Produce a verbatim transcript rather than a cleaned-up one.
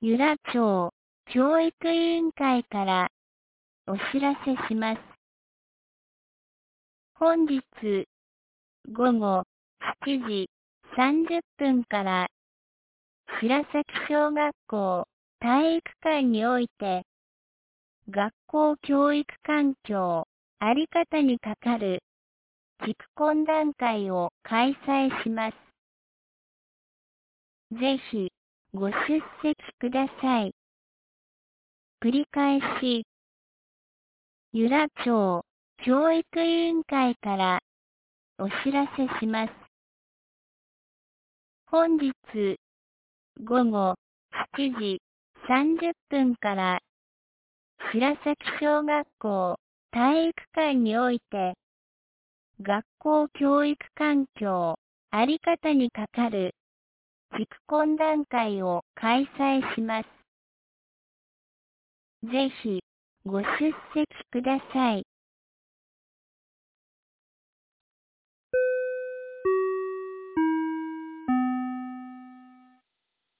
由良町教育委員会からお知らせします。本日午後しちじさんじゅっぷんから白崎小学校体育館において学校教育環境あり方にかかる地区懇談会を開催します。ぜひご出席ください。繰り返し、由良町教育委員会からお知らせします。本日午後しちじさんじゅっぷんから白崎小学校体育館において学校教育環境あり方にかかる地区懇談会を開催します。ぜひご出席ください。